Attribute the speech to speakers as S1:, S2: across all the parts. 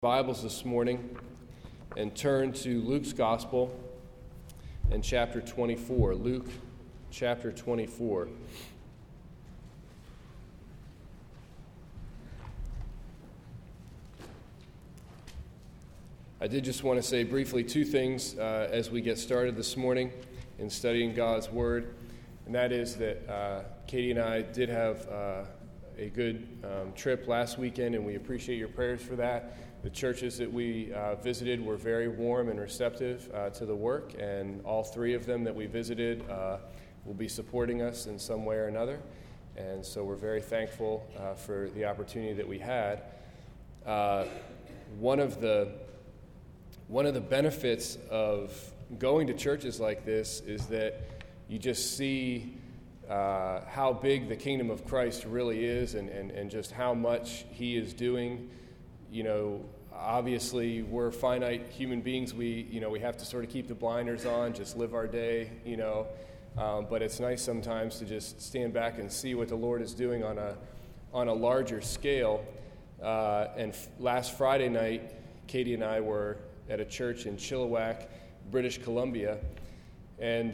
S1: Bibles this morning and turn to Luke's Gospel and chapter 24. Luke chapter 24. I did just want to say briefly two things as we get started this morning in studying God's Word, and that is that Katie and I did have a good trip last weekend, and we appreciate your prayers for that. The churches that we visited were very warm and receptive to the work, and all three of them that we visited will be supporting us in some way or another. And so we're very thankful for the opportunity that we had. One of the benefits of going to churches like this is that you just see how big the kingdom of Christ really is, and just how much He is doing. You know, obviously we're finite human beings. We have to sort of keep the blinders on, just live our day, but it's nice sometimes to just stand back and see what the Lord is doing on a larger scale. And last Friday night, Katie and I were at a church in Chilliwack, British Columbia, and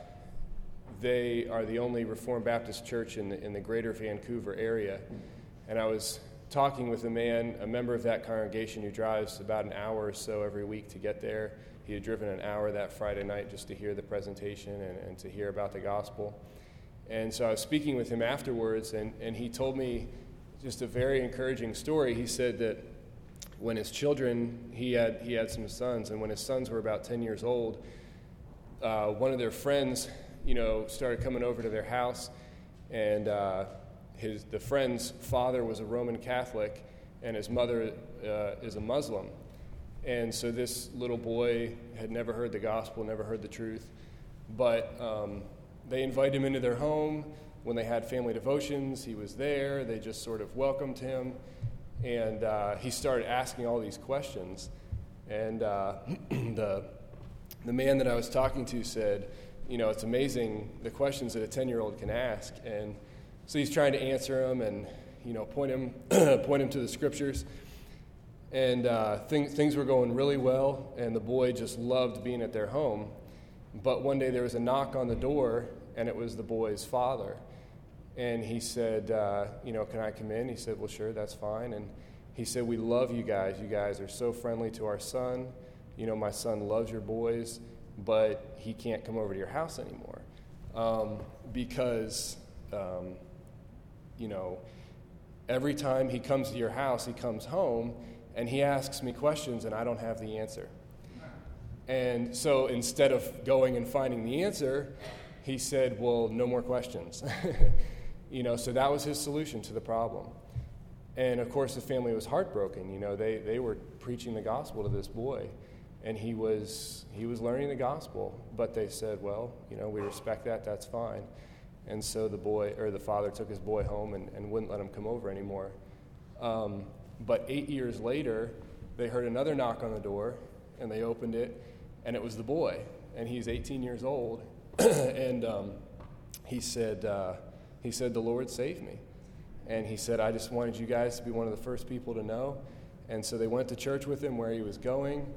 S1: they are the only Reformed Baptist church in the greater Vancouver area. And I was talking with a member of that congregation who drives about an hour or so every week to get there. He had driven an hour that Friday night just to hear the presentation and to hear about the gospel. And so I was speaking with him afterwards, and he told me just a very encouraging story. He said that when his children, he had some sons, and when his sons were about 10 years old, one of their friends, started coming over to their house, and the friend's father was a Roman Catholic, and his mother is a Muslim. And so this little boy had never heard the gospel, never heard the truth, but they invited him into their home. When they had family devotions, he was there. They just sort of welcomed him, and he started asking all these questions. And the man that I was talking to said, it's amazing the questions that a 10-year-old can ask. And so he's trying to answer them and, point him to the scriptures. And things were going really well, and the boy just loved being at their home. But one day there was a knock on the door, and it was the boy's father. And he said, can I come in? He said, well, sure, that's fine. And he said, we love you guys. You guys are so friendly to our son. My son loves your boys, but he can't come over to your house anymore because every time he comes to your house, he comes home and he asks me questions and I don't have the answer. And so instead of going and finding the answer, he said, well, no more questions. So that was his solution to the problem. And of course the family was heartbroken. They were preaching the gospel to this boy, and he was learning the gospel, but they said, well, we respect that, that's fine. And so the father took his boy home and wouldn't let him come over anymore. But 8 years later, they heard another knock on the door, and they opened it, and it was the boy, and he's 18 years old. And he said, the Lord saved me. And he said, I just wanted you guys to be one of the first people to know. And so they went to church with him where he was going.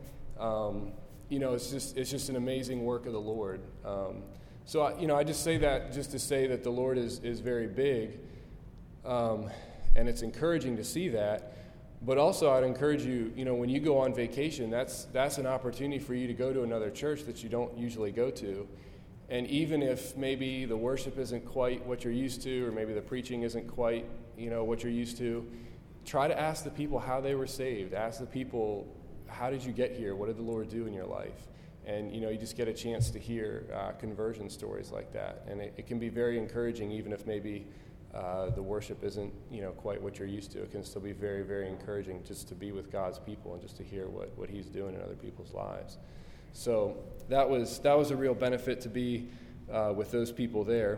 S1: It's just an amazing work of the Lord. So I just say that just to say that the Lord is very big, and it's encouraging to see that. But also I'd encourage you, when you go on vacation, that's an opportunity for you to go to another church that you don't usually go to. And even if maybe the worship isn't quite what you're used to, or maybe the preaching isn't quite, what you're used to, try to ask the people how they were saved. Ask the people, how did you get here? What did the Lord do in your life? And, you just get a chance to hear conversion stories like that. And it can be very encouraging, even if maybe the worship isn't, quite what you're used to. It can still be very, very encouraging just to be with God's people and just to hear what He's doing in other people's lives. So that was a real benefit to be with those people there.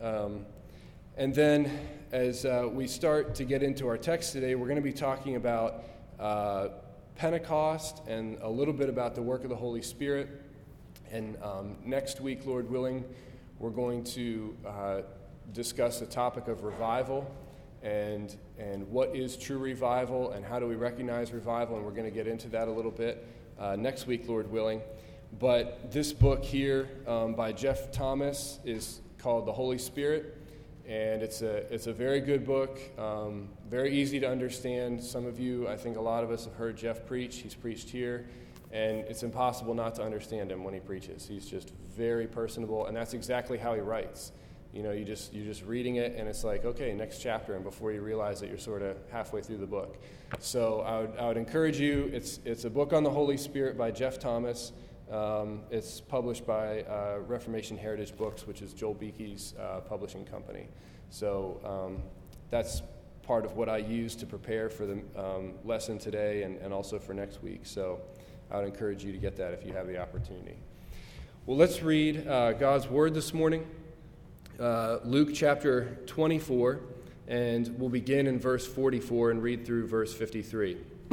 S1: And then as we start to get into our text today, we're going to be talking about Pentecost and a little bit about the work of the Holy Spirit. And next week, Lord willing, we're going to discuss the topic of revival and what is true revival and how do we recognize revival, and we're going to get into that a little bit next week, Lord willing. But this book here by Jeff Thomas is called The Holy Spirit, and it's a very good book, very easy to understand. Some of you, I think a lot of us have heard Jeff preach. He's preached here, and it's impossible not to understand him when he preaches. He's just very personable, and that's exactly how he writes. You know, you're just reading it, and it's like, okay, next chapter, and before you realize that you're sort of halfway through the book. So I would encourage you. It's a book on the Holy Spirit by Jeff Thomas. It's published by Reformation Heritage Books, which is Joel Beeke's publishing company. So that's part of what I use to prepare for the lesson today and also for next week. So I would encourage you to get that if you have the opportunity. Well, let's read God's Word this morning. Luke chapter 24, and we'll begin in verse 44 and read through verse 53.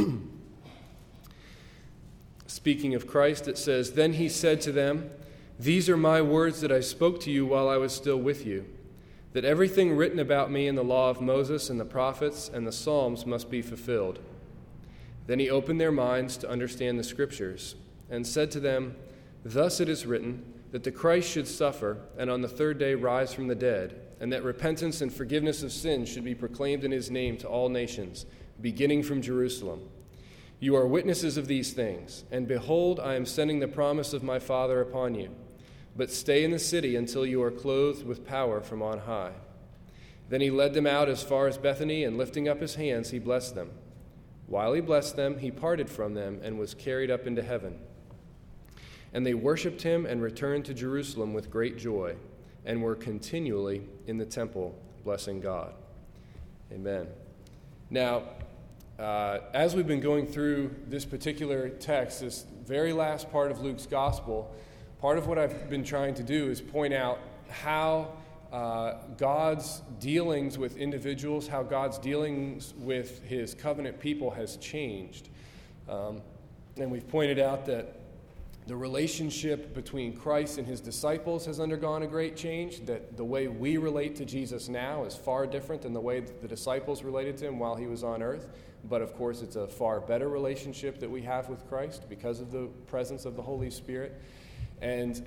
S1: Speaking of Christ, it says, "Then he said to them, 'These are my words that I spoke to you while I was still with you, that everything written about me in the law of Moses and the prophets and the Psalms must be fulfilled.' Then he opened their minds to understand the Scriptures, and said to them, 'Thus it is written, that the Christ should suffer, and on the third day rise from the dead, and that repentance and forgiveness of sins should be proclaimed in his name to all nations, beginning from Jerusalem. You are witnesses of these things, and behold, I am sending the promise of my Father upon you. But stay in the city until you are clothed with power from on high.' Then he led them out as far as Bethany, and lifting up his hands, he blessed them. While he blessed them, he parted from them and was carried up into heaven. And they worshipped him and returned to Jerusalem with great joy, and were continually in the temple blessing God." Amen. Now, as we've been going through this particular text, this very last part of Luke's gospel, part of what I've been trying to do is point out how God's dealings with individuals, how God's dealings with his covenant people has changed. And we've pointed out that the relationship between Christ and his disciples has undergone a great change, that the way we relate to Jesus now is far different than the way that the disciples related to him while he was on earth. But of course, it's a far better relationship that we have with Christ because of the presence of the Holy Spirit. And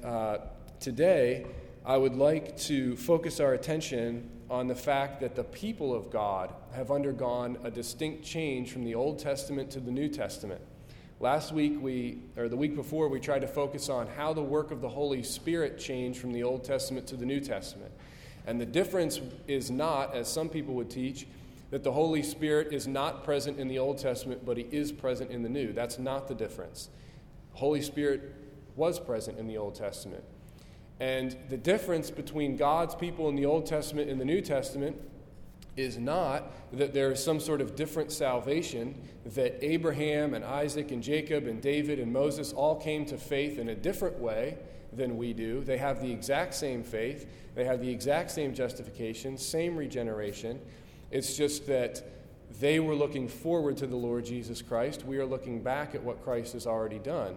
S1: today, I would like to focus our attention on the fact that the people of God have undergone a distinct change from the Old Testament to the New Testament. Last week, the week before, we tried to focus on how the work of the Holy Spirit changed from the Old Testament to the New Testament. And the difference is not, as some people would teach, that the Holy Spirit is not present in the Old Testament, but he is present in the New. That's not the difference. The Holy Spirit was present in the Old Testament. And the difference between God's people in the Old Testament and the New Testament is not that there is some sort of different salvation, that Abraham and Isaac and Jacob and David and Moses all came to faith in a different way than we do. They have the exact same faith. They have the exact same justification, same regeneration. It's just that they were looking forward to the Lord Jesus Christ. We are looking back at what Christ has already done.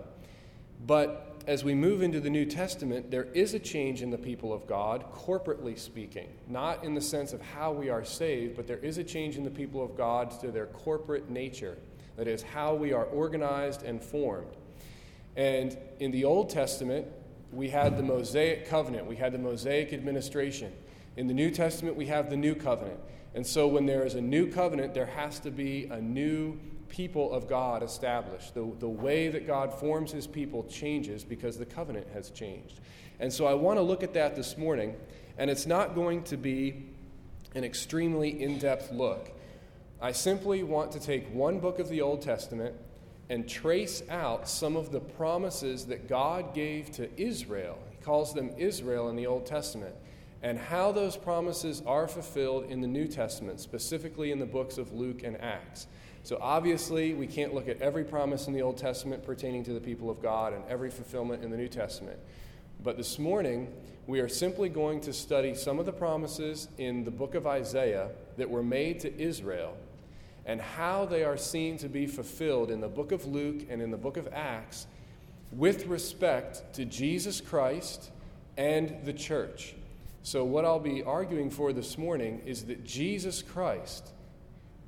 S1: But as we move into the New Testament, there is a change in the people of God, corporately speaking. Not in the sense of how we are saved, but there is a change in the people of God to their corporate nature. That is, how we are organized and formed. And in the Old Testament, we had the Mosaic covenant. We had the Mosaic administration. In the New Testament, we have the New Covenant. And so when there is a new covenant, there has to be a new people of God established. The way that God forms his people changes because the covenant has changed. And so I want to look at that this morning, and it's not going to be an extremely in-depth look. I simply want to take one book of the Old Testament and trace out some of the promises that God gave to Israel. He calls them Israel in the Old Testament, and how those promises are fulfilled in the New Testament, specifically in the books of Luke and Acts. So obviously, we can't look at every promise in the Old Testament pertaining to the people of God and every fulfillment in the New Testament. But this morning, we are simply going to study some of the promises in the book of Isaiah that were made to Israel and how they are seen to be fulfilled in the book of Luke and in the book of Acts with respect to Jesus Christ and the church. So what I'll be arguing for this morning is that Jesus Christ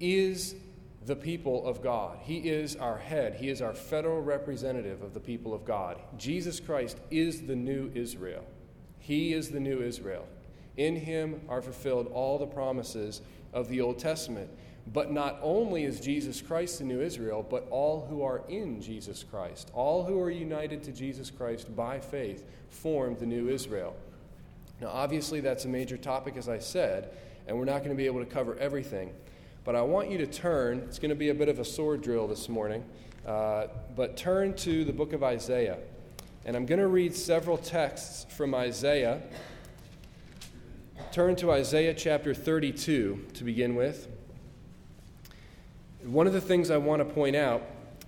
S1: is the people of God. He is our head. He is our federal representative of the people of God. Jesus Christ is the new Israel. He is the new Israel. In him are fulfilled all the promises of the Old Testament. But not only is Jesus Christ the new Israel, but all who are in Jesus Christ, all who are united to Jesus Christ by faith, form the new Israel. Now, obviously, that's a major topic, as I said, and we're not going to be able to cover everything. But I want you to turn, it's going to be a bit of a sword drill this morning, but turn to the book of Isaiah. And I'm going to read several texts from Isaiah. Turn to Isaiah chapter 32 to begin with. One of the things I want to point out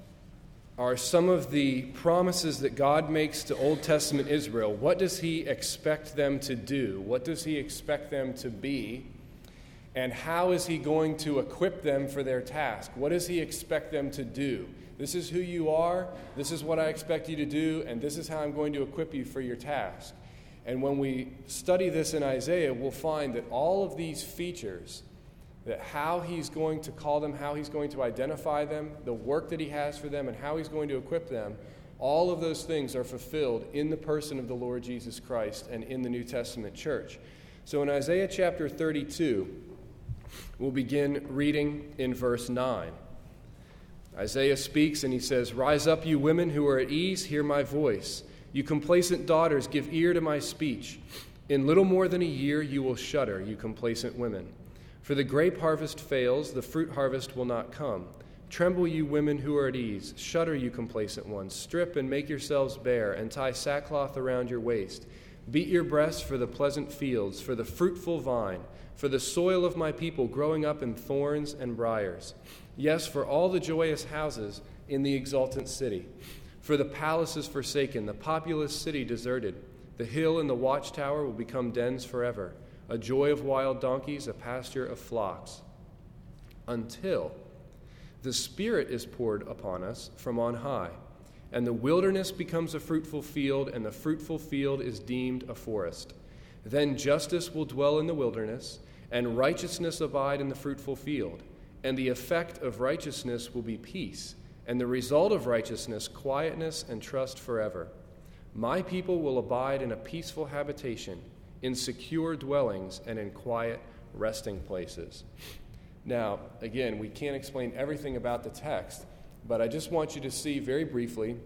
S1: are some of the promises that God makes to Old Testament Israel. What does he expect them to do? What does he expect them to be? And how is he going to equip them for their task? What does he expect them to do? This is who you are, this is what I expect you to do, and this is how I'm going to equip you for your task. And when we study this in Isaiah, we'll find that all of these features, that how he's going to call them, how he's going to identify them, the work that he has for them, and how he's going to equip them, all of those things are fulfilled in the person of the Lord Jesus Christ and in the New Testament church. So in Isaiah chapter 32, we'll begin reading in verse 9. Isaiah speaks and he says, "Rise up, you women who are at ease, hear my voice. You complacent daughters, give ear to my speech. In little more than a year you will shudder, you complacent women. For the grape harvest fails, the fruit harvest will not come. Tremble, you women who are at ease. Shudder, you complacent ones. Strip and make yourselves bare, and tie sackcloth around your waist. Beat your breasts for the pleasant fields, for the fruitful vine, for the soil of my people growing up in thorns and briars. Yes, for all the joyous houses in the exultant city. For the palace is forsaken, the populous city deserted. The hill and the watchtower will become dens forever, a joy of wild donkeys, a pasture of flocks. Until the Spirit is poured upon us from on high, and the wilderness becomes a fruitful field, and the fruitful field is deemed a forest. Then justice will dwell in the wilderness, and righteousness abide in the fruitful field. And the effect of righteousness will be peace, and the result of righteousness, quietness and trust forever. My people will abide in a peaceful habitation, in secure dwellings, and in quiet resting places." Now, again, we can't explain everything about the text, but I just want you to see very briefly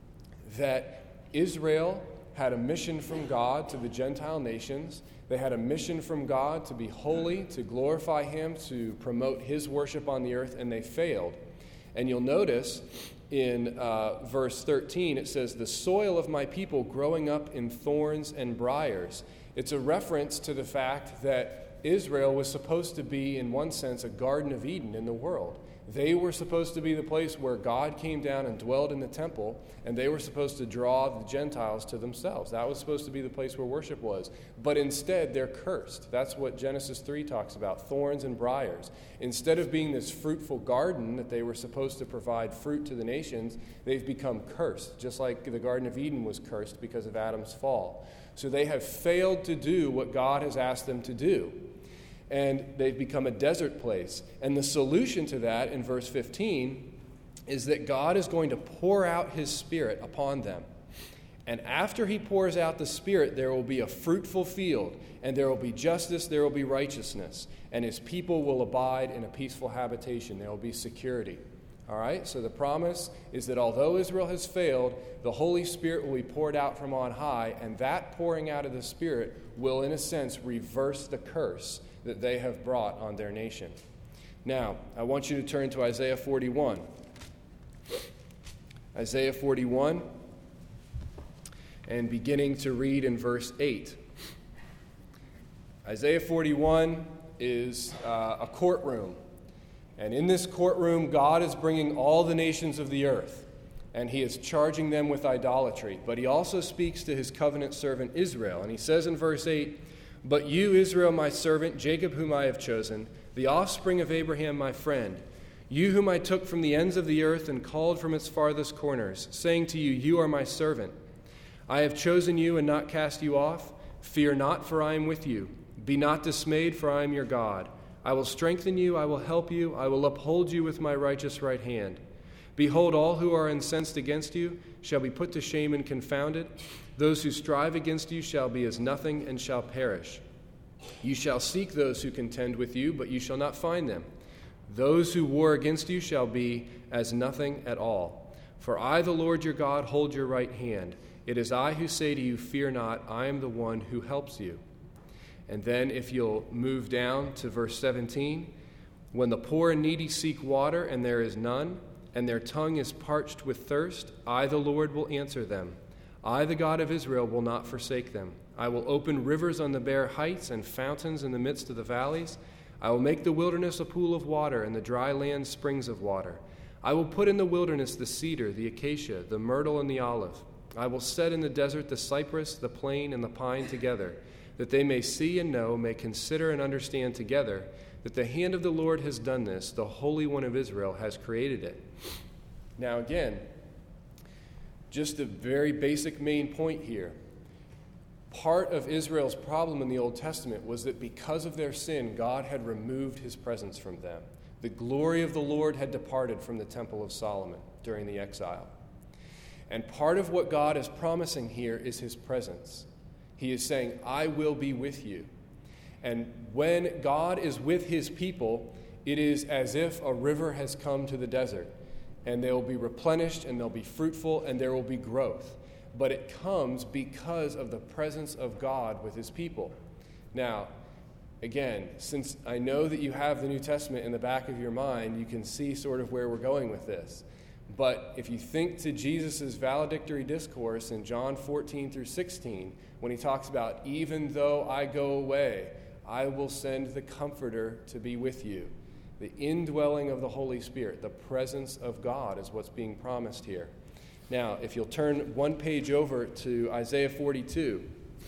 S1: that Israel had a mission from God to the Gentile nations. They had a mission from God to be holy, to glorify him, to promote his worship on the earth, and they failed. And you'll notice in verse 13, it says, "The soil of my people growing up in thorns and briars." It's a reference to the fact that Israel was supposed to be, in one sense, a Garden of Eden in the world. They were supposed to be the place where God came down and dwelled in the temple, and they were supposed to draw the Gentiles to themselves. That was supposed to be the place where worship was. But instead, they're cursed. That's what Genesis 3 talks about, thorns and briars. Instead of being this fruitful garden that they were supposed to provide fruit to the nations, they've become cursed, just like the Garden of Eden was cursed because of Adam's fall. So they have failed to do what God has asked them to do. And they've become a desert place. And the solution to that, in verse 15, is that God is going to pour out his Spirit upon them. And after he pours out the Spirit, there will be a fruitful field, and there will be justice, there will be righteousness, and his people will abide in a peaceful habitation. There will be security. All right? So the promise is that although Israel has failed, the Holy Spirit will be poured out from on high, and that pouring out of the Spirit will, in a sense, reverse the curse that they have brought on their nation. Now, I want you to turn to Isaiah 41. Isaiah 41, and beginning to read in verse 8. Isaiah 41 is a courtroom. And in this courtroom, God is bringing all the nations of the earth, and he is charging them with idolatry. But he also speaks to his covenant servant Israel. And he says in verse 8, "But you, Israel, my servant, Jacob, whom I have chosen, the offspring of Abraham, my friend, you whom I took from the ends of the earth and called from its farthest corners, saying to you, you are my servant. I have chosen you and not cast you off. Fear not, for I am with you. Be not dismayed, for I am your God. I will strengthen you, I will help you, I will uphold you with my righteous right hand. Behold, all who are incensed against you shall be put to shame and confounded. Those who strive against you shall be as nothing and shall perish. You shall seek those who contend with you, but you shall not find them. Those who war against you shall be as nothing at all. For I, the Lord your God, hold your right hand. It is I who say to you, fear not, I am the one who helps you. And then if you'll move down to verse 17, when the poor and needy seek water and there is none, and their tongue is parched with thirst, I, the Lord, will answer them. I, the God of Israel, will not forsake them. I will open rivers on the bare heights and fountains in the midst of the valleys. I will make the wilderness a pool of water and the dry land springs of water. I will put in the wilderness the cedar, the acacia, the myrtle, and the olive. I will set in the desert the cypress, the plane, and the pine together, that they may see and know, may consider and understand together, that the hand of the Lord has done this, the Holy One of Israel has created it. Now again, just a very basic main point here. Part of Israel's problem in the Old Testament was that because of their sin, God had removed his presence from them. The glory of the Lord had departed from the Temple of Solomon during the exile. And part of what God is promising here is his presence. He is saying, I will be with you. And when God is with his people, it is as if a river has come to the desert, and they will be replenished, and they'll be fruitful, and there will be growth. But it comes because of the presence of God with his people. Now, again, since I know that you have the New Testament in the back of your mind, you can see sort of where we're going with this. But if you think to Jesus' valedictory discourse in John 14 through 16, when he talks about, even though I go away, I will send the Comforter to be with you. The indwelling of the Holy Spirit, the presence of God is what's being promised here. Now, if you'll turn one page over to Isaiah 42,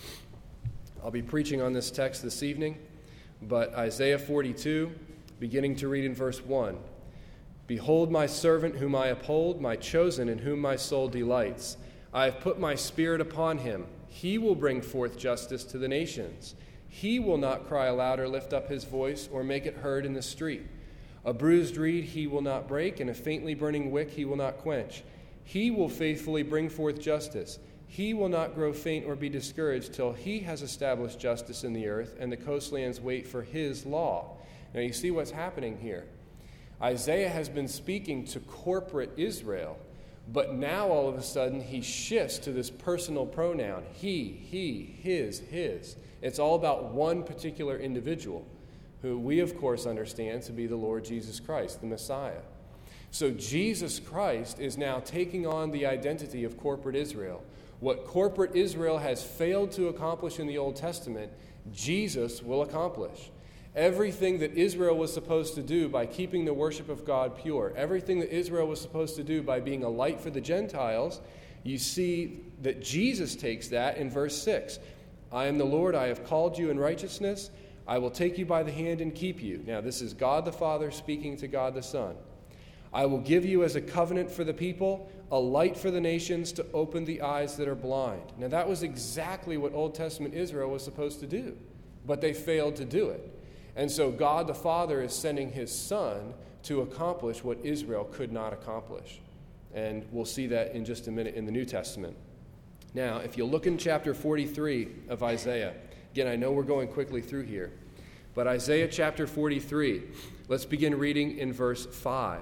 S1: I'll be preaching on this text this evening, but Isaiah 42, beginning to read in verse 1. Behold my servant whom I uphold, my chosen in whom my soul delights. I have put my spirit upon him. He will bring forth justice to the nations. He will not cry aloud or lift up his voice or make it heard in the street. A bruised reed he will not break, and a faintly burning wick he will not quench. He will faithfully bring forth justice. He will not grow faint or be discouraged till he has established justice in the earth, and the coastlands wait for his law. Now you see what's happening here. Isaiah has been speaking to corporate Israel, but now all of a sudden he shifts to this personal pronoun. He, his. It's all about one particular individual, who we, of course, understand to be the Lord Jesus Christ, the Messiah. So Jesus Christ is now taking on the identity of corporate Israel. What corporate Israel has failed to accomplish in the Old Testament, Jesus will accomplish. Everything that Israel was supposed to do by keeping the worship of God pure, everything that Israel was supposed to do by being a light for the Gentiles, you see that Jesus takes that in verse 6. I am the Lord, I have called you in righteousness. I will take you by the hand and keep you. Now, this is God the Father speaking to God the Son. I will give you as a covenant for the people, a light for the nations to open the eyes that are blind. Now, that was exactly what Old Testament Israel was supposed to do, but they failed to do it. And so God the Father is sending his Son to accomplish what Israel could not accomplish. And we'll see that in just a minute in the New Testament. Now, if you look in chapter 43 of Isaiah, again, I know we're going quickly through here, but Isaiah chapter 43, let's begin reading in verse 5.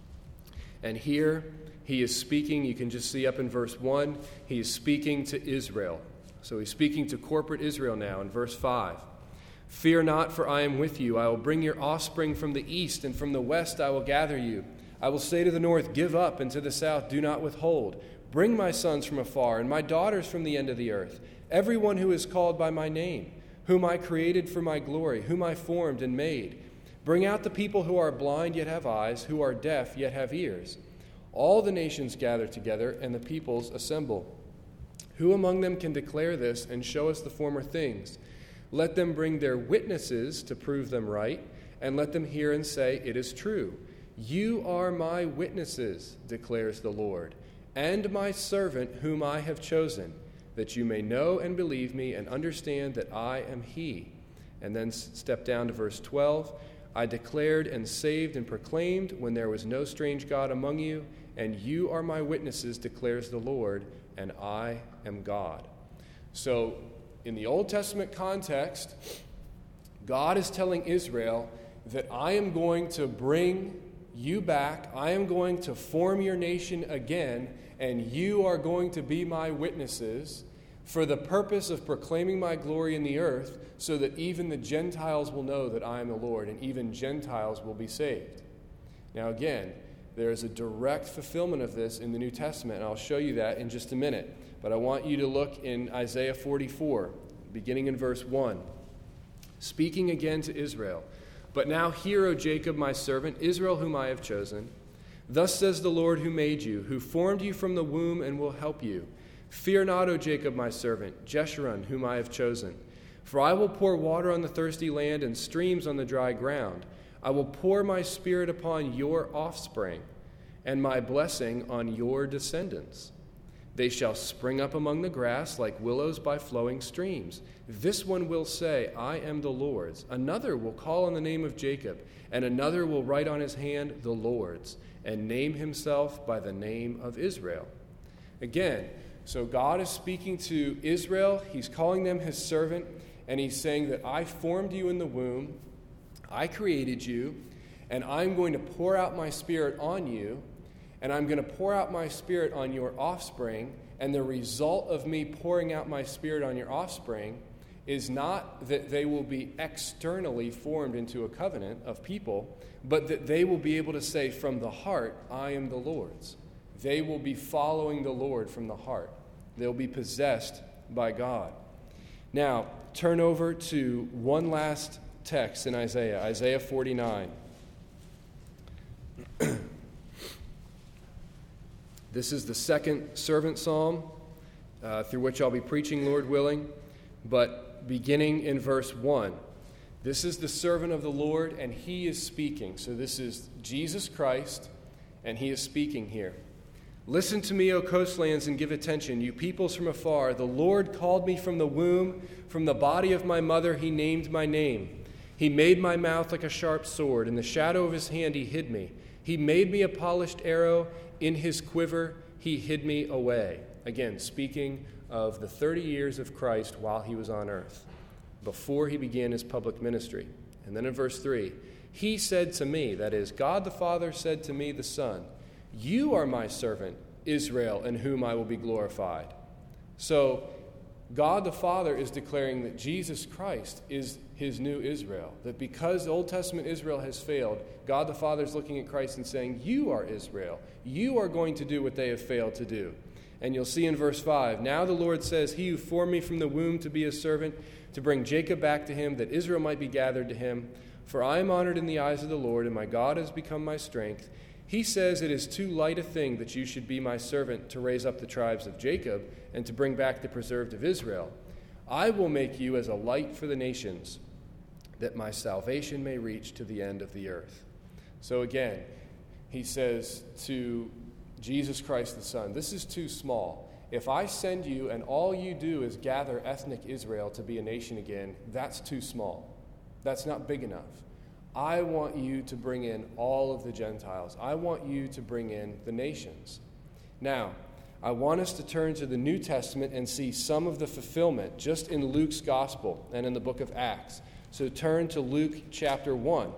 S1: And here he is speaking, you can just see up in verse 1, he is speaking to Israel. So he's speaking to corporate Israel now in verse 5. Fear not, for I am with you. I will bring your offspring from the east, and from the west I will gather you. I will say to the north, give up, and to the south, do not withhold. Bring my sons from afar, and my daughters from the end of the earth, everyone who is called by my name, whom I created for my glory, whom I formed and made. Bring out the people who are blind yet have eyes, who are deaf yet have ears. All the nations gather together, and the peoples assemble. Who among them can declare this and show us the former things? Let them bring their witnesses to prove them right, and let them hear and say, it is true. You are my witnesses, declares the Lord, and my servant whom I have chosen, that you may know and believe me and understand that I am he. And then step down to verse 12. I declared and saved and proclaimed when there was no strange God among you, and you are my witnesses, declares the Lord, and I am God. So, in the Old Testament context, God is telling Israel that I am going to bring you back, I am going to form your nation again, and you are going to be my witnesses for the purpose of proclaiming my glory in the earth, so that even the Gentiles will know that I am the Lord, and even Gentiles will be saved. Now again, there is a direct fulfillment of this in the New Testament, and I'll show you that in just a minute. But I want you to look in Isaiah 44, beginning in verse 1. Speaking again to Israel, "But now hear, O Jacob, my servant, Israel, whom I have chosen. Thus says the Lord who made you, who formed you from the womb and will help you. Fear not, O Jacob, my servant, Jeshurun, whom I have chosen. For I will pour water on the thirsty land and streams on the dry ground. I will pour my spirit upon your offspring and my blessing on your descendants. They shall spring up among the grass like willows by flowing streams. This one will say, I am the Lord's. Another will call on the name of Jacob, and another will write on his hand, the Lord's, and name himself by the name of Israel." Again, so God is speaking to Israel. He's calling them his servant, and he's saying that I formed you in the womb, I created you, and I'm going to pour out my spirit on you, and I'm going to pour out my spirit on your offspring, and the result of me pouring out my spirit on your offspring is not that they will be externally formed into a covenant of people, but that they will be able to say from the heart, I am the Lord's. They will be following the Lord from the heart. They'll be possessed by God. Now, turn over to one last text in Isaiah, Isaiah 49. This is the second servant psalm through which I'll be preaching, Lord willing. But beginning in verse 1, this is the servant of the Lord, and he is speaking. So this is Jesus Christ, and he is speaking here. "Listen to me, O coastlands, and give attention, you peoples from afar. The Lord called me from the womb, from the body of my mother he named my name. He made my mouth like a sharp sword. In the shadow of his hand he hid me. He made me a polished arrow. In his quiver he hid me away." Again, speaking of the 30 years of Christ while he was on earth, before he began his public ministry. And then in verse 3, "He said to me," that is, God the Father said to me, the Son, "You are my servant, Israel, in whom I will be glorified." So God the Father is declaring that Jesus Christ is his new Israel, that because the Old Testament Israel has failed, God the Father is looking at Christ and saying, you are Israel. You are going to do what they have failed to do. And you'll see in verse 5, "Now the Lord says, he who formed me from the womb to be his servant, to bring Jacob back to him, that Israel might be gathered to him. For I am honored in the eyes of the Lord, and my God has become my strength. He says, it is too light a thing that you should be my servant to raise up the tribes of Jacob and to bring back the preserved of Israel. I will make you as a light for the nations, that my salvation may reach to the end of the earth." So again, he says to Jesus Christ the Son, this is too small. If I send you and all you do is gather ethnic Israel to be a nation again, that's too small. That's not big enough. I want you to bring in all of the Gentiles. I want you to bring in the nations. Now, I want us to turn to the New Testament and see some of the fulfillment just in Luke's gospel and in the book of Acts. So turn to Luke chapter 1.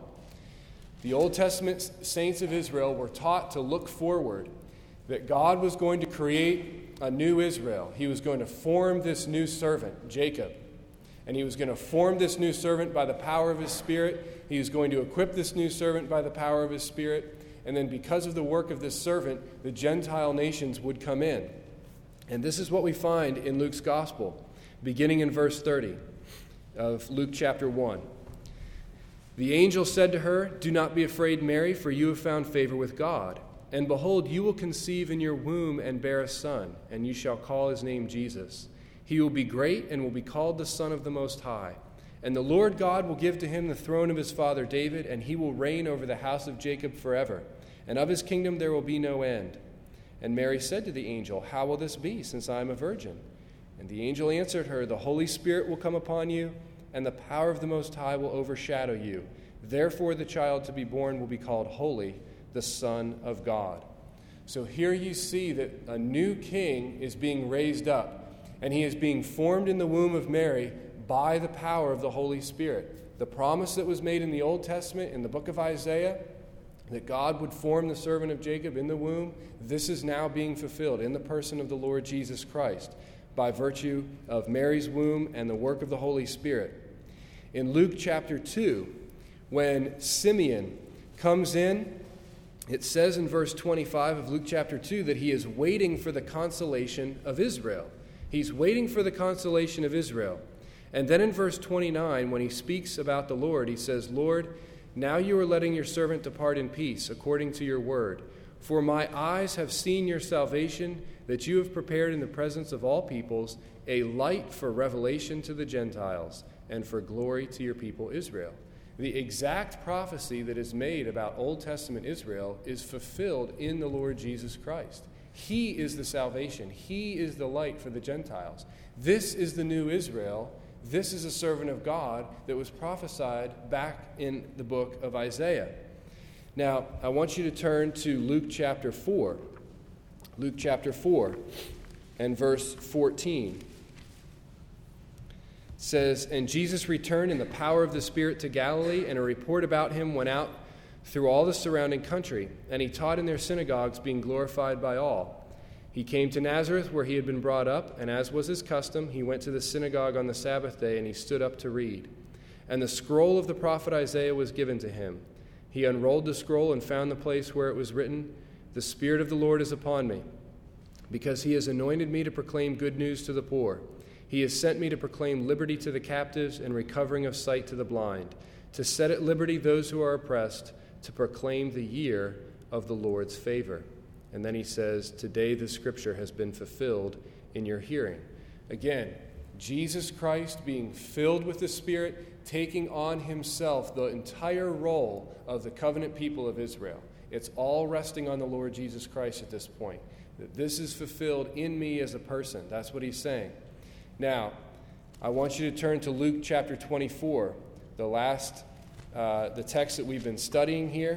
S1: The Old Testament saints of Israel were taught to look forward, that God was going to create a new Israel. He was going to form this new servant, Jacob. And he was going to form this new servant by the power of his Spirit. He was going to equip this new servant by the power of his Spirit. And then because of the work of this servant, the Gentile nations would come in. And this is what we find in Luke's gospel, beginning in verse 30 of Luke chapter 1. "The angel said to her, 'Do not be afraid, Mary, for you have found favor with God. And behold, you will conceive in your womb and bear a son, and you shall call his name Jesus. He will be great and will be called the Son of the Most High. And the Lord God will give to him the throne of his father David, and he will reign over the house of Jacob forever. And of his kingdom there will be no end.' And Mary said to the angel, 'How will this be, since I am a virgin?' And the angel answered her, 'The Holy Spirit will come upon you, and the power of the Most High will overshadow you. Therefore the child to be born will be called Holy, the Son of God. So here you see that a new king is being raised up, and he is being formed in the womb of Mary by the power of the Holy Spirit. The promise that was made in the Old Testament, in the book of Isaiah, that God would form the servant of Jacob in the womb, this is now being fulfilled in the person of the Lord Jesus Christ by virtue of Mary's womb and the work of the Holy Spirit. In Luke chapter 2, when Simeon comes in, it says in verse 25 of Luke chapter 2 that he is waiting for the consolation of Israel. He's waiting for the consolation of Israel. And then in verse 29, when he speaks about the Lord, he says, Lord, now you are letting your servant depart in peace, according to your word. For my eyes have seen your salvation, that you have prepared in the presence of all peoples a light for revelation to the Gentiles and for glory to your people Israel. The exact prophecy that is made about Old Testament Israel is fulfilled in the Lord Jesus Christ. He is the salvation. He is the light for the Gentiles. This is the new Israel. This is a servant of God that was prophesied back in the book of Isaiah. Now, I want you to turn to Luke chapter 4. Luke chapter 4 and verse 14. It says, And Jesus returned in the power of the Spirit to Galilee, and a report about him went out through all the surrounding country, and he taught in their synagogues, being glorified by all. He came to Nazareth, where he had been brought up, and as was his custom, he went to the synagogue on the Sabbath day, and he stood up to read. And the scroll of the prophet Isaiah was given to him. He unrolled the scroll and found the place where it was written, The Spirit of the Lord is upon me, because he has anointed me to proclaim good news to the poor. He has sent me to proclaim liberty to the captives and recovering of sight to the blind, to set at liberty those who are oppressed, to proclaim the year of the Lord's favor. And then he says, Today the scripture has been fulfilled in your hearing. Again, Jesus Christ being filled with the Spirit, taking on himself the entire role of the covenant people of Israel. It's all resting on the Lord Jesus Christ at this point. That this is fulfilled in me as a person. That's what he's saying. Now, I want you to turn to Luke chapter 24, the text that we've been studying here.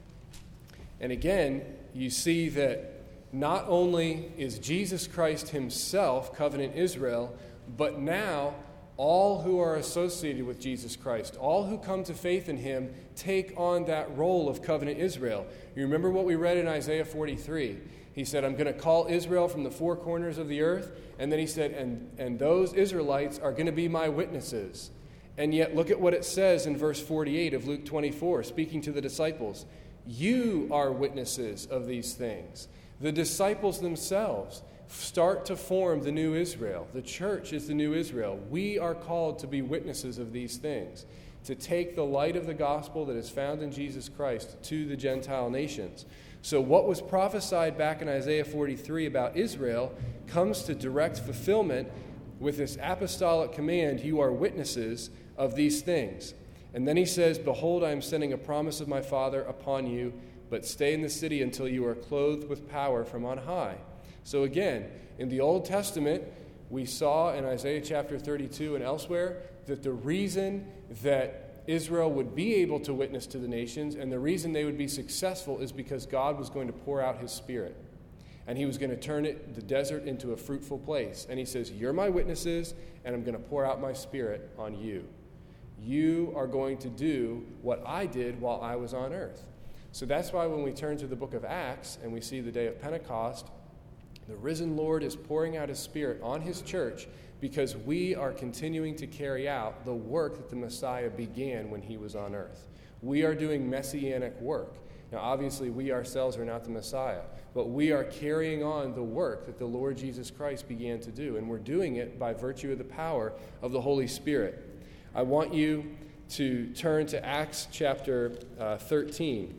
S1: And again, you see that not only is Jesus Christ himself covenant Israel, but now all who are associated with Jesus Christ, all who come to faith in him, take on that role of covenant Israel. You remember what we read in Isaiah 43. He said, I'm going to call Israel from the four corners of the earth. And then he said, and those Israelites are going to be my witnesses. And yet look at what it says in verse 48 of Luke 24, speaking to the disciples. You are witnesses of these things. The disciples themselves start to form the new Israel. The church is the new Israel. We are called to be witnesses of these things, to take the light of the gospel that is found in Jesus Christ to the Gentile nations. So what was prophesied back in Isaiah 43 about Israel comes to direct fulfillment with this apostolic command, you are witnesses of these things. And then he says, Behold, I am sending a promise of my Father upon you, but stay in the city until you are clothed with power from on high. So again, in the Old Testament, we saw in Isaiah chapter 32 and elsewhere that the reason that Israel would be able to witness to the nations and the reason they would be successful is because God was going to pour out his Spirit. And he was going to turn the desert into a fruitful place. And he says, You're my witnesses, and I'm going to pour out my Spirit on you. You are going to do what I did while I was on earth. So that's why when we turn to the book of Acts and we see the day of Pentecost, the risen Lord is pouring out his Spirit on his church because we are continuing to carry out the work that the Messiah began when he was on earth. We are doing messianic work. Now, obviously, we ourselves are not the Messiah, but we are carrying on the work that the Lord Jesus Christ began to do, and we're doing it by virtue of the power of the Holy Spirit. I want you to turn to Acts chapter 13.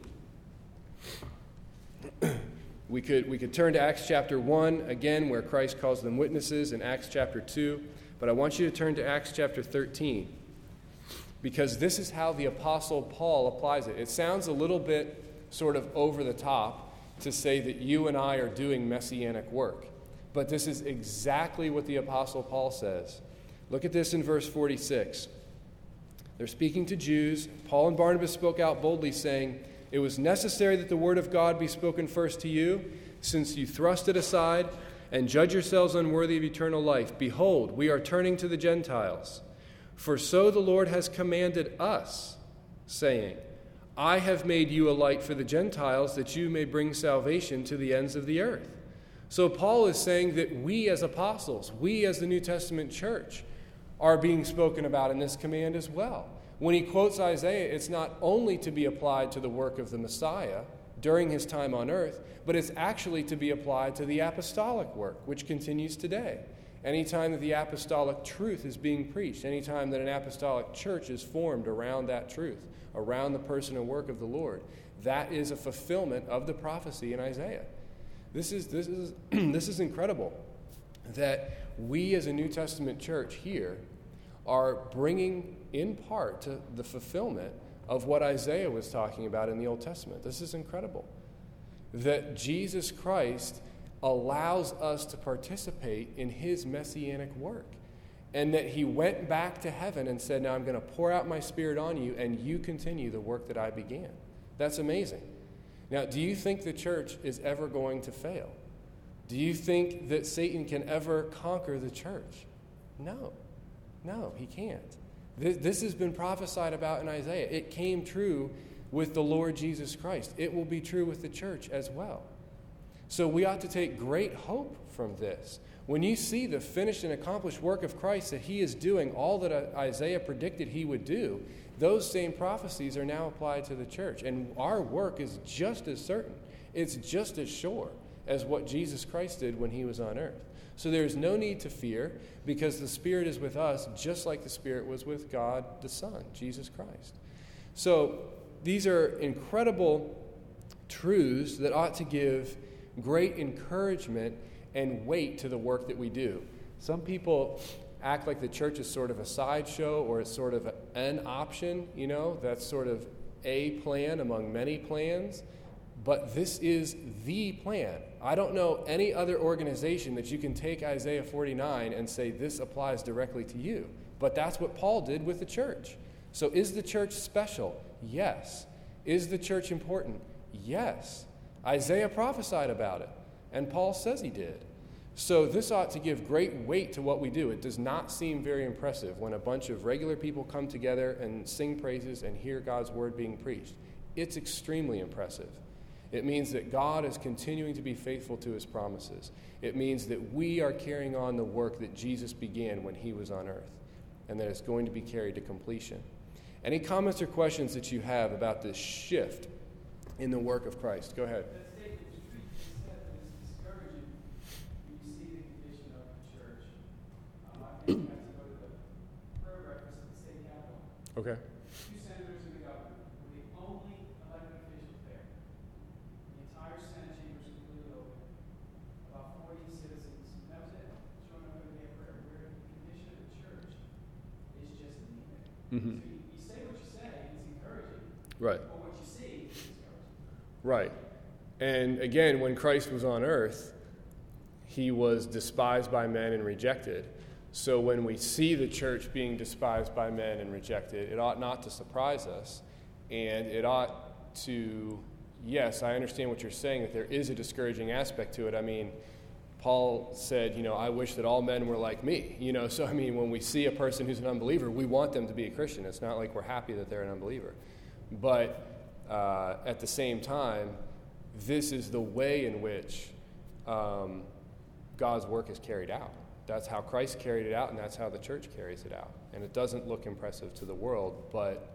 S1: We could turn to Acts chapter 1, again, where Christ calls them witnesses, in Acts chapter 2. But I want you to turn to Acts chapter 13, because this is how the Apostle Paul applies it. It sounds a little bit sort of over the top to say that you and I are doing messianic work. But this is exactly what the Apostle Paul says. Look at this in verse 46. They're speaking to Jews. Paul and Barnabas spoke out boldly, saying, "It was necessary that the word of God be spoken first to you, since you thrust it aside and judge yourselves unworthy of eternal life. Behold, we are turning to the Gentiles. For so the Lord has commanded us, saying, I have made you a light for the Gentiles, that you may bring salvation to the ends of the earth." So Paul is saying that we as apostles, we as the New Testament church, are being spoken about in this command as well. When he quotes Isaiah, it's not only to be applied to the work of the Messiah during his time on earth, but it's actually to be applied to the apostolic work, which continues today. Anytime that the apostolic truth is being preached, anytime that an apostolic church is formed around that truth, around the person and work of the Lord, that is a fulfillment of the prophecy in Isaiah. This is incredible that we as a New Testament church here are bringing in part to the fulfillment of what Isaiah was talking about in the Old Testament. This is incredible. That Jesus Christ allows us to participate in his messianic work. And that he went back to heaven and said, now I'm going to pour out my Spirit on you, and you continue the work that I began. That's amazing. Now, do you think the church is ever going to fail? Do you think that Satan can ever conquer the church? No, he can't. This has been prophesied about in Isaiah. It came true with the Lord Jesus Christ. It will be true with the church as well. So we ought to take great hope from this. When you see the finished and accomplished work of Christ, that he is doing all that Isaiah predicted he would do, those same prophecies are now applied to the church. And our work is just as certain. It's just as sure as what Jesus Christ did when he was on earth. So there is no need to fear, because the Spirit is with us just like the Spirit was with God the Son, Jesus Christ. So these are incredible truths that ought to give great encouragement and weight to the work that we do. Some people act like the church is sort of a sideshow, or it's sort of an option, that's sort of a plan among many plans. But this is the plan. I don't know any other organization that you can take Isaiah 49 and say this applies directly to you. But that's what Paul did with the church. So is the church special? Yes. Is the church important? Yes. Isaiah prophesied about it, and Paul says he did. So this ought to give great weight to what we do. It does not seem very impressive when a bunch of regular people come together and sing praises and hear God's word being preached. It's extremely impressive. It means that God is continuing to be faithful to his promises. It means that we are carrying on the work that Jesus began when he was on earth, and that it's going to be carried to completion. Any comments or questions that you have about this shift in the work of Christ? Go ahead.
S2: That statement you said that it's discouraging when you see the condition of the church. I think you have to go to the prayer breakfast at the state capitol.
S1: Okay.
S2: 2 senators and the governor were the only elected officials there. The entire Senate chambers completely open. About 40 citizens. That was it. Showing up every day at prayer. Where the condition of the church is just anemic.
S1: Mm-hmm.
S2: So you say what you say, and it's encouraging.
S1: Right.
S2: But what you see is discouraging.
S1: Right. And again, when Christ was on earth, he was despised by men and rejected. So when we see the church being despised by men and rejected, it ought not to surprise us. And it ought to, yes, I understand what you're saying, that there is a discouraging aspect to it. I mean, Paul said, I wish that all men were like me. So when we see a person who's an unbeliever, we want them to be a Christian. It's not like we're happy that they're an unbeliever. But at the same time, this is the way in which God's work is carried out. That's how Christ carried it out, and that's how the church carries it out. And it doesn't look impressive to the world, but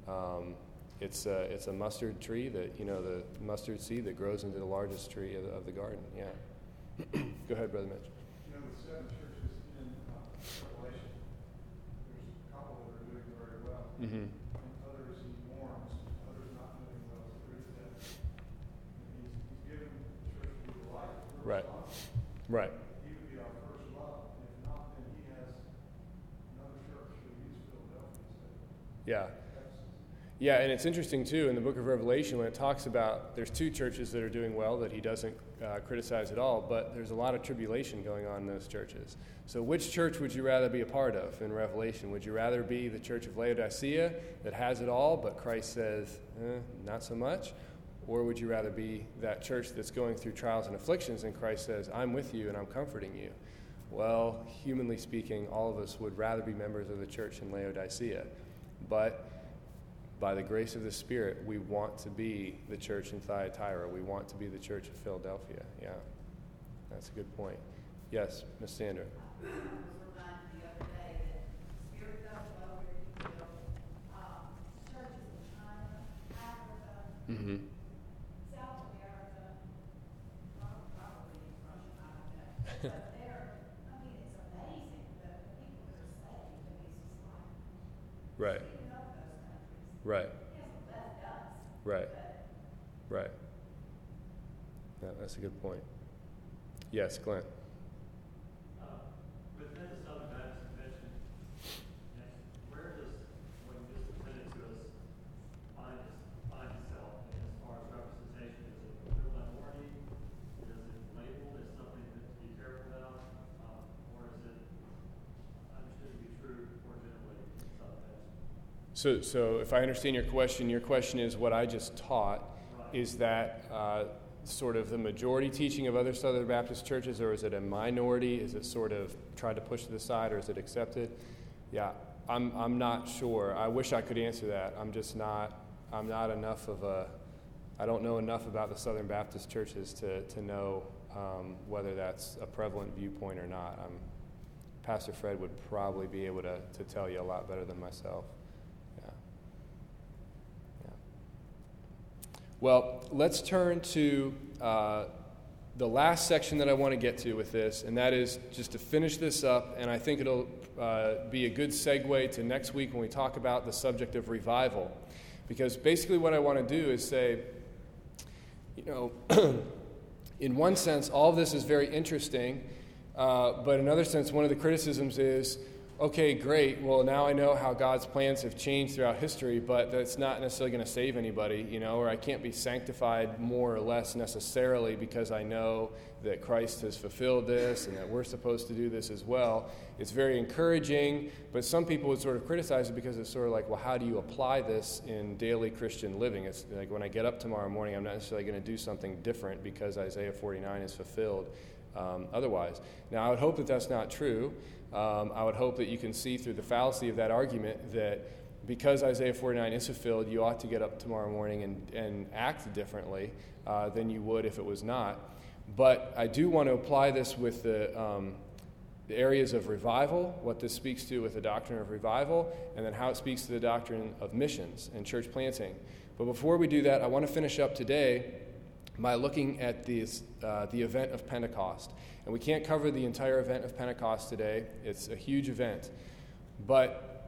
S1: it's a mustard tree that, the mustard seed that grows into the largest tree of the garden. Yeah. Go ahead, Brother Mitch.
S3: The 7 churches in Revelation, there's a couple that are doing very well.
S1: Mm-hmm.
S3: Others he mourns, others not doing well. So there's that. He's given the church to the light.
S1: Right. Right.
S3: He would be our first love. If not, then he has another church that he's Philadelphia.
S1: Yeah. Yeah, and it's interesting, too, in the book of Revelation when it talks about there's two churches that are doing well that he doesn't criticize at all, but there's a lot of tribulation going on in those churches. So which church would you rather be a part of in Revelation? Would you rather be the church of Laodicea that has it all, but Christ says, not so much? Or would you rather be that church that's going through trials and afflictions and Christ says, I'm with you and I'm comforting you? Well, humanly speaking, all of us would rather be members of the church in Laodicea. But by the grace of the Spirit, we want to be the church in Thyatira. We want to be the church of Philadelphia. Yeah, that's a good point. Yes, Ms. Sandra.
S4: I was reminded the other day that Spirit goes well where you go. Churches in China, Africa,
S1: Mm-hmm.
S4: South America, probably Russia, I don't know. But they're, I mean, it's amazing the people that are saved. I mean, it's just like,
S1: Right,
S4: even up those countries.
S1: right,
S4: He hasn't left us.
S1: right,
S4: But
S1: right. Yeah, that's a good point. Yes, Glenn.
S5: Within the Southern Baptist Convention, where does what you just presented to us find itself as far as representation? Is it a real minority? Is it labeled as something that to be careful about? Or is it understood to be true more generally in the Southern Baptist?
S1: So if I understand your question is what I just taught, is that sort of the majority teaching of other Southern Baptist churches, or is it a minority? Is it sort of tried to push to the side, or is it accepted? Yeah, I'm not sure. I wish I could answer that. I'm not enough of I don't know enough about the Southern Baptist churches to know whether that's a prevalent viewpoint or not. Pastor Fred would probably be able to tell you a lot better than myself. Well, let's turn to the last section that I want to get to with this, and that is just to finish this up, and I think it'll be a good segue to next week when we talk about the subject of revival. Because basically what I want to do is say, in one sense, all of this is very interesting, but in another sense, one of the criticisms is, okay, great, well, now I know how God's plans have changed throughout history, but that's not necessarily going to save anybody, or I can't be sanctified more or less necessarily because I know that Christ has fulfilled this and that we're supposed to do this as well. It's very encouraging, but some people would sort of criticize it because it's sort of like, well, how do you apply this in daily Christian living? It's like when I get up tomorrow morning, I'm not necessarily going to do something different because Isaiah 49 is fulfilled otherwise. Now, I would hope that that's not true. I would hope that you can see through the fallacy of that argument that because Isaiah 49 is fulfilled, you ought to get up tomorrow morning and act differently than you would if it was not. But I do want to apply this with the areas of revival, what this speaks to with the doctrine of revival, and then how it speaks to the doctrine of missions and church planting. But before we do that, I want to finish up today by looking at the event of Pentecost. And we can't cover the entire event of Pentecost today. It's a huge event. But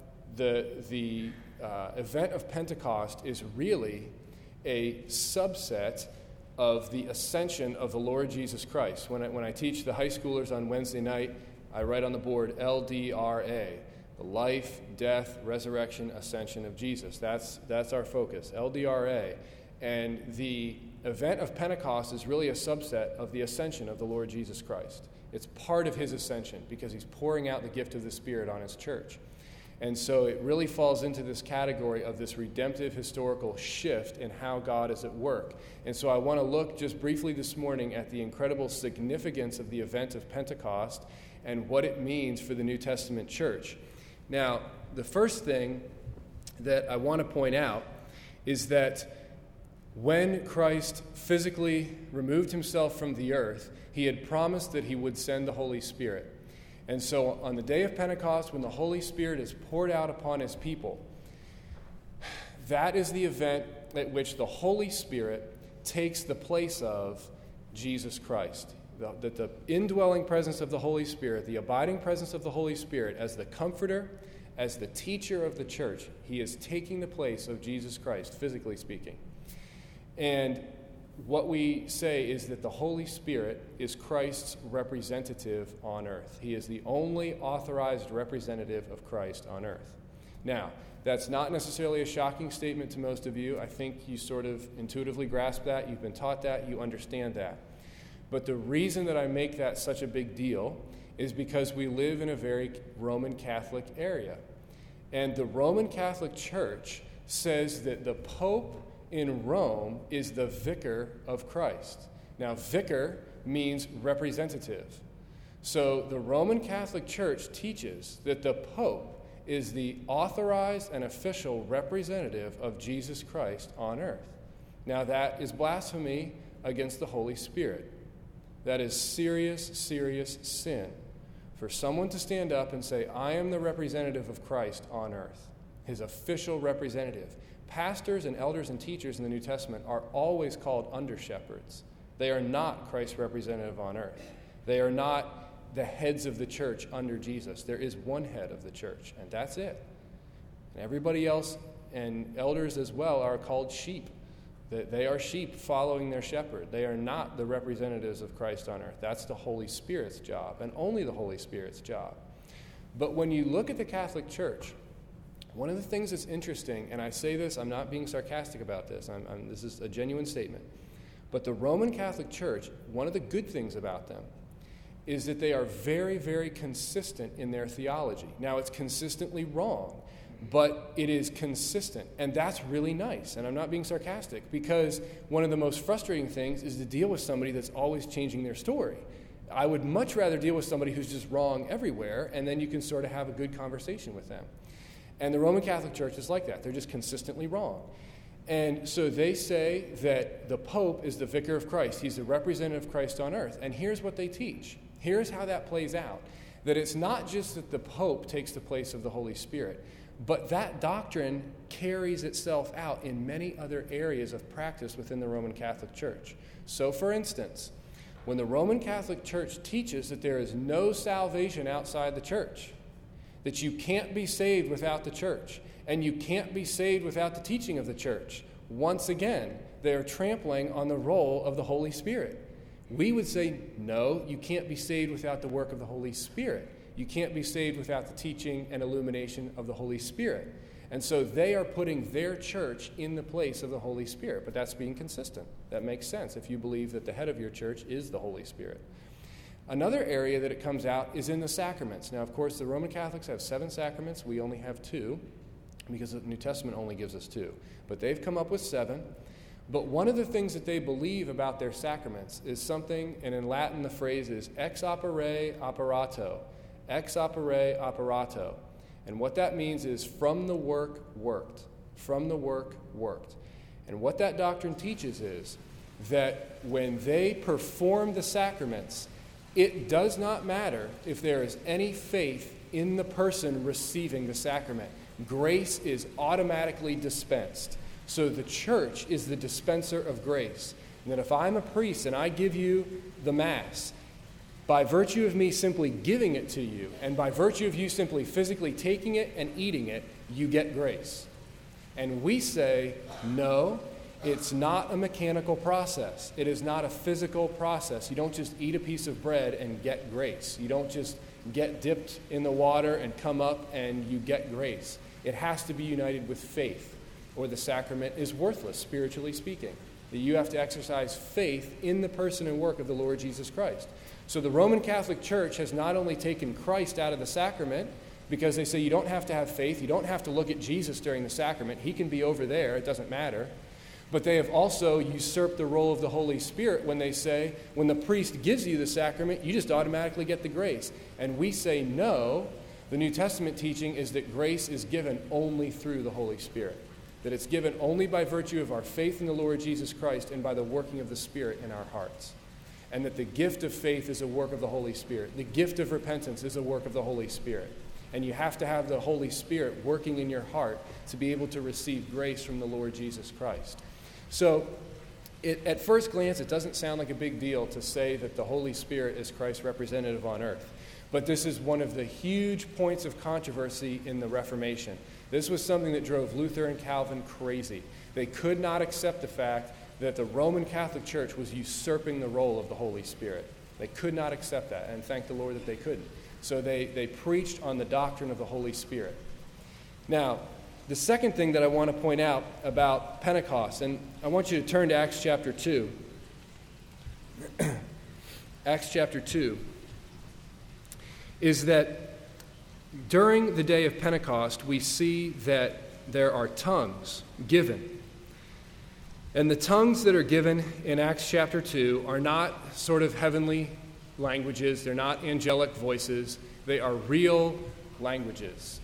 S1: the event of Pentecost is really a subset of the ascension of the Lord Jesus Christ. When I teach the high schoolers on Wednesday night, I write on the board LDRA, the life, death, resurrection, ascension of Jesus. That's our focus, LDRA. And the event of Pentecost is really a subset of the ascension of the Lord Jesus Christ. It's part of his ascension because he's pouring out the gift of the Spirit on his church. And so it really falls into this category of this redemptive historical shift in how God is at work. And so I want to look just briefly this morning at the incredible significance of the event of Pentecost and what it means for the New Testament church. Now, the first thing that I want to point out is that when Christ physically removed himself from the earth, he had promised that he would send the Holy Spirit. And so on the day of Pentecost, when the Holy Spirit is poured out upon his people, that is the event at which the Holy Spirit takes the place of Jesus Christ. That the indwelling presence of the Holy Spirit, the abiding presence of the Holy Spirit as the comforter, as the teacher of the church, he is taking the place of Jesus Christ, physically speaking. And what we say is that the Holy Spirit is Christ's representative on earth. He is the only authorized representative of Christ on earth. Now, That's not necessarily a shocking statement to most of you. I think you sort of intuitively grasp that. You've been taught that. You understand that. But the reason that I make that such a big deal is because we live in a very Roman Catholic area. And the Roman Catholic Church says that the Pope in Rome is the vicar of Christ. Now, vicar means representative. So the Roman Catholic Church teaches that the Pope is the authorized and official representative of Jesus Christ on earth. Now, that is blasphemy against the Holy Spirit. That is serious, serious sin for someone to stand up and say, I am the representative of Christ on earth, his official representative. Pastors and elders and teachers in the New Testament are always called under-shepherds. They are not Christ's representative on earth. They are not the heads of the church under Jesus. There is one head of the church, and that's it. And everybody else, and elders as well, are called sheep. They are sheep following their shepherd. They are not the representatives of Christ on earth. That's the Holy Spirit's job, and only the Holy Spirit's job. But when you look at the Catholic Church, one of the things that's interesting, and I say this, I'm not being sarcastic about this, this is a genuine statement, but the Roman Catholic Church, one of the good things about them is that they are very, very consistent in their theology. Now, it's consistently wrong, but it is consistent, and that's really nice, and I'm not being sarcastic, because one of the most frustrating things is to deal with somebody that's always changing their story. I would much rather deal with somebody who's just wrong everywhere, and then you can sort of have a good conversation with them. And the Roman Catholic Church is like that. They're just consistently wrong. And so they say that the Pope is the vicar of Christ. He's the representative of Christ on earth. And here's what they teach. Here's how that plays out. That it's not just that the Pope takes the place of the Holy Spirit, but that doctrine carries itself out in many other areas of practice within the Roman Catholic Church. So, for instance, when the Roman Catholic Church teaches that there is no salvation outside the church, that you can't be saved without the church, and you can't be saved without the teaching of the church, once again, they are trampling on the role of the Holy Spirit. We would say, no, you can't be saved without the work of the Holy Spirit. You can't be saved without the teaching and illumination of the Holy Spirit. And so they are putting their church in the place of the Holy Spirit. But that's being consistent. That makes sense if you believe that the head of your church is the Holy Spirit. Another area that it comes out is in the sacraments. Now, of course, the Roman Catholics have 7 sacraments. We only have 2 because the New Testament only gives us 2. But they've come up with 7. But one of the things that they believe about their sacraments is something, and in Latin the phrase is ex opere operato. Ex opere operato. And what that means is from the work worked. From the work worked. And what that doctrine teaches is that when they perform the sacraments, it does not matter if there is any faith in the person receiving the sacrament. Grace is automatically dispensed. So the church is the dispenser of grace. And that if I'm a priest and I give you the Mass, by virtue of me simply giving it to you, and by virtue of you simply physically taking it and eating it, you get grace. And we say, no, it's not a mechanical process. It is not a physical process. You don't just eat a piece of bread and get grace. You don't just get dipped in the water and come up and you get grace. It has to be united with faith, or the sacrament is worthless, spiritually speaking. That you have to exercise faith in the person and work of the Lord Jesus Christ. So the Roman Catholic Church has not only taken Christ out of the sacrament, because they say you don't have to have faith, you don't have to look at Jesus during the sacrament, he can be over there, it doesn't matter. But they have also usurped the role of the Holy Spirit when they say, when the priest gives you the sacrament, you just automatically get the grace. And we say, no, the New Testament teaching is that grace is given only through the Holy Spirit. That it's given only by virtue of our faith in the Lord Jesus Christ and by the working of the Spirit in our hearts. And that the gift of faith is a work of the Holy Spirit. The gift of repentance is a work of the Holy Spirit. And you have to have the Holy Spirit working in your heart to be able to receive grace from the Lord Jesus Christ. So, at first glance, it doesn't sound like a big deal to say that the Holy Spirit is Christ's representative on earth. But this is one of the huge points of controversy in the Reformation. This was something that drove Luther and Calvin crazy. They could not accept the fact that the Roman Catholic Church was usurping the role of the Holy Spirit. They could not accept that, and thank the Lord that they couldn't. So they preached on the doctrine of the Holy Spirit. Now, the second thing that I want to point out about Pentecost, and I want you to turn to Acts chapter 2. Acts chapter 2 is that during the day of Pentecost, we see that there are tongues given. And the tongues that are given in Acts chapter 2 are not sort of heavenly languages. They're not angelic voices. They are real languages.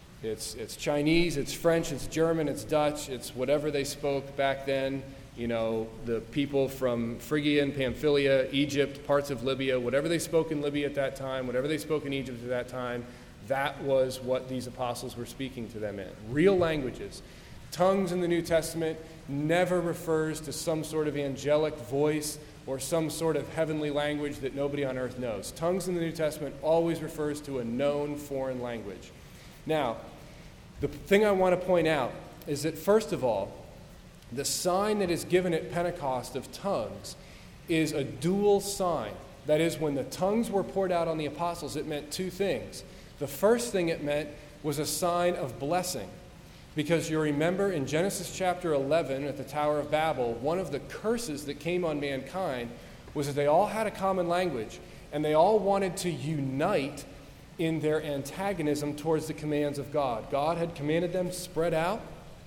S1: It's Chinese, it's French, it's German, it's Dutch, it's whatever they spoke back then. You know, the people from Phrygia and Pamphylia, Egypt, parts of Libya, whatever they spoke in Libya at that time, whatever they spoke in Egypt at that time, that was what these apostles were speaking to them in. Real languages. Tongues in the New Testament never refers to some sort of angelic voice or some sort of heavenly language that nobody on earth knows. Tongues in the New Testament always refers to a known foreign language. Now, the thing I want to point out is that, first of all, the sign that is given at Pentecost of tongues is a dual sign. That is, when the tongues were poured out on the apostles, it meant two things. The first thing it meant was a sign of blessing. Because you remember in Genesis chapter 11 at the Tower of Babel, one of the curses that came on mankind was that they all had a common language, and they all wanted to unite in their antagonism towards the commands of God. God had commanded them to spread out,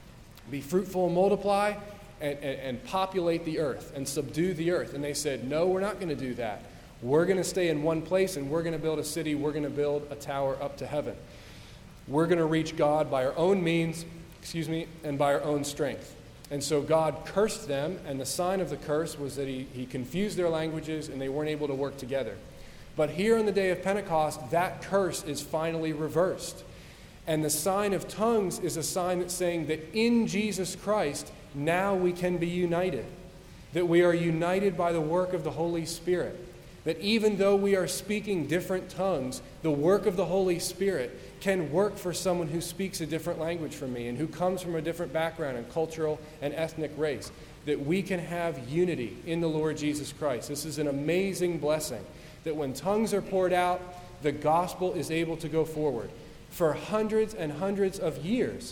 S1: be fruitful and multiply, and populate the earth and subdue the earth. And they said, no, we're not going to do that. We're going to stay in one place, and we're going to build a city. We're going to build a tower up to heaven. We're going to reach God by our own means, and by our own strength. And so God cursed them, and the sign of the curse was that he confused their languages, and they weren't able to work together. But here on the day of Pentecost, that curse is finally reversed. And the sign of tongues is a sign that's saying that in Jesus Christ, now we can be united. That we are united by the work of the Holy Spirit. That even though we are speaking different tongues, the work of the Holy Spirit can work for someone who speaks a different language from me and who comes from a different background and cultural and ethnic race. That we can have unity in the Lord Jesus Christ. This is an amazing blessing. That when tongues are poured out, the gospel is able to go forward. For hundreds and hundreds of years,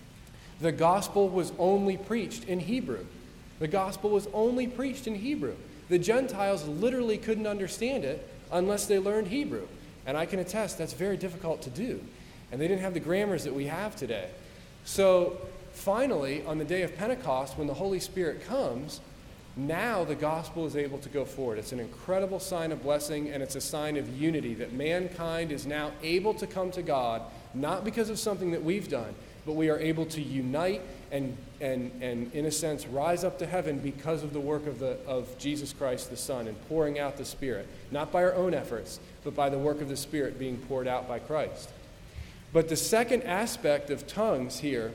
S1: the gospel was only preached in Hebrew. The gospel was only preached in Hebrew. The Gentiles literally couldn't understand it unless they learned Hebrew. And I can attest that's very difficult to do. And they didn't have the grammars that we have today. So finally, on the day of Pentecost, when the Holy Spirit comes, now the gospel is able to go forward. It's an incredible sign of blessing, and it's a sign of unity, that mankind is now able to come to God, not because of something that we've done, but we are able to unite and in a sense, rise up to heaven because of the work of Jesus Christ the Son and pouring out the Spirit, not by our own efforts, but by the work of the Spirit being poured out by Christ. But the second aspect of tongues here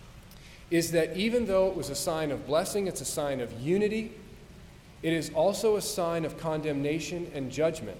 S1: is that even though it was a sign of blessing, it's a sign of unity, it is also a sign of condemnation and judgment.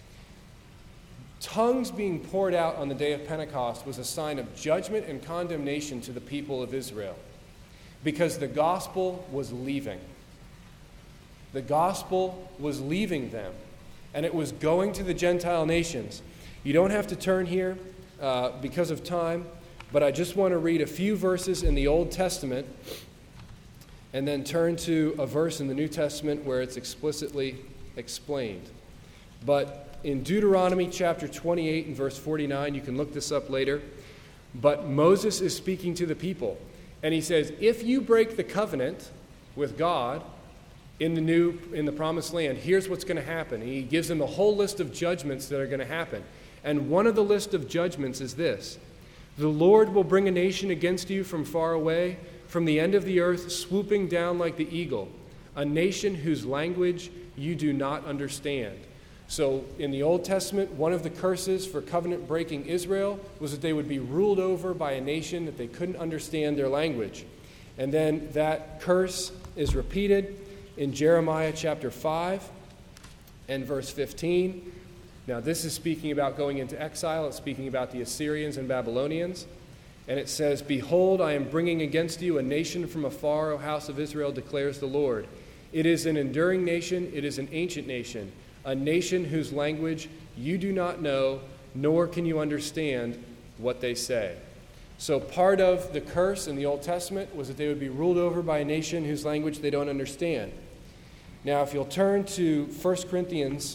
S1: Tongues being poured out on the day of Pentecost was a sign of judgment and condemnation to the people of Israel because the gospel was leaving. The gospel was leaving them, and it was going to the Gentile nations. You don't have to turn here because of time, but I just want to read a few verses in the Old Testament and then turn to a verse in the New Testament where it's explicitly explained. But in Deuteronomy chapter 28 and verse 49, you can look this up later, but Moses is speaking to the people, and he says, if you break the covenant with God in the promised land, here's what's going to happen. He gives them a whole list of judgments that are going to happen. And one of the list of judgments is this: the Lord will bring a nation against you from far away, from the end of the earth, swooping down like the eagle, a nation whose language you do not understand. So in the Old Testament, one of the curses for covenant-breaking Israel was that they would be ruled over by a nation that they couldn't understand their language. And then that curse is repeated in Jeremiah chapter 5 and verse 15. Now, this is speaking about going into exile. It's speaking about the Assyrians and Babylonians. And it says, behold, I am bringing against you a nation from afar, O house of Israel, declares the Lord. It is an enduring nation. It is an ancient nation, a nation whose language you do not know, nor can you understand what they say. So part of the curse in the Old Testament was that they would be ruled over by a nation whose language they don't understand. Now, if you'll turn to 1 Corinthians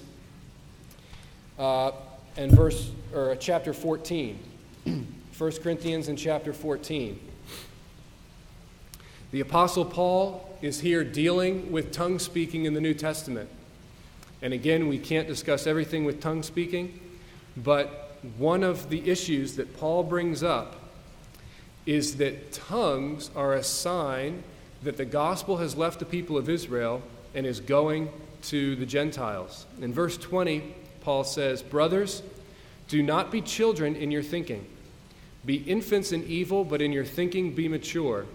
S1: chapter 14. 1 Corinthians in chapter 14. The Apostle Paul is here dealing with tongue speaking in the New Testament. And again, we can't discuss everything with tongue speaking, but one of the issues that Paul brings up is that tongues are a sign that the gospel has left the people of Israel and is going to the Gentiles. In verse 20, Paul says, "Brothers, do not be children in your thinking. Be infants in evil, but in your thinking be mature.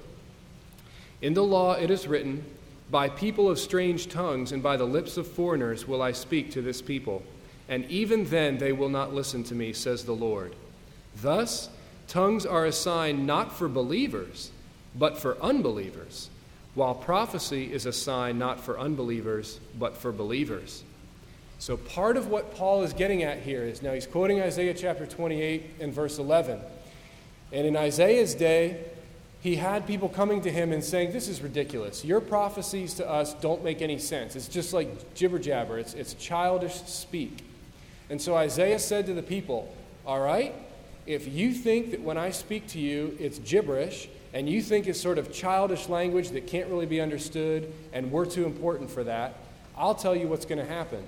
S1: In the law it is written, by people of strange tongues and by the lips of foreigners will I speak to this people. And even then they will not listen to me, says the Lord. Thus, tongues are a sign not for believers, but for unbelievers, while prophecy is a sign not for unbelievers, but for believers." So part of what Paul is getting at here is, now he's quoting Isaiah chapter 28 and verse 11. And in Isaiah's day, he had people coming to him and saying, "This is ridiculous. Your prophecies to us don't make any sense. It's just like jibber-jabber. It's childish speak." And so Isaiah said to the people, "All right, if you think that when I speak to you it's gibberish, and you think it's sort of childish language that can't really be understood, and we're too important for that, I'll tell you what's going to happen.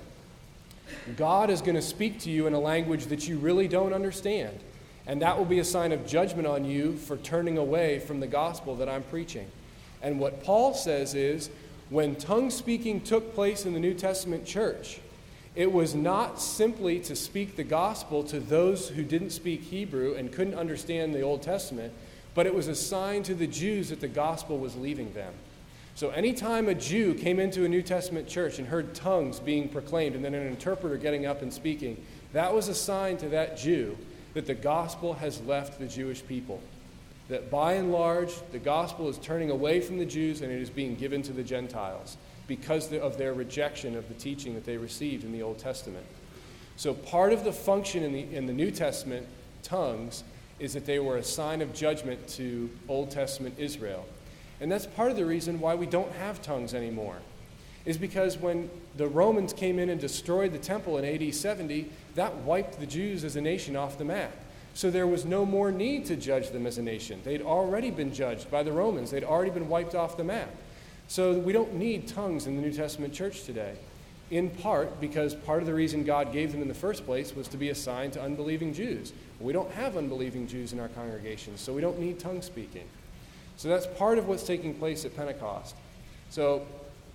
S1: God is going to speak to you in a language that you really don't understand. And that will be a sign of judgment on you for turning away from the gospel that I'm preaching." And what Paul says is, when tongue speaking took place in the New Testament church, it was not simply to speak the gospel to those who didn't speak Hebrew and couldn't understand the Old Testament, but it was a sign to the Jews that the gospel was leaving them. So anytime a Jew came into a New Testament church and heard tongues being proclaimed and then an interpreter getting up and speaking, that was a sign to that Jew that the gospel has left the Jewish people. That by and large, the gospel is turning away from the Jews and it is being given to the Gentiles because of their rejection of the teaching that they received in the Old Testament. So part of the function in the New Testament tongues is that they were a sign of judgment to Old Testament Israel. And that's part of the reason why we don't have tongues anymore, is because when the Romans came in and destroyed the temple in AD 70, that wiped the Jews as a nation off the map. So there was no more need to judge them as a nation. They'd already been judged by the Romans. They'd already been wiped off the map. So we don't need tongues in the New Testament church today, in part because part of the reason God gave them in the first place was to be a sign to unbelieving Jews. We don't have unbelieving Jews in our congregations, so we don't need tongue speaking. So that's part of what's taking place at Pentecost. So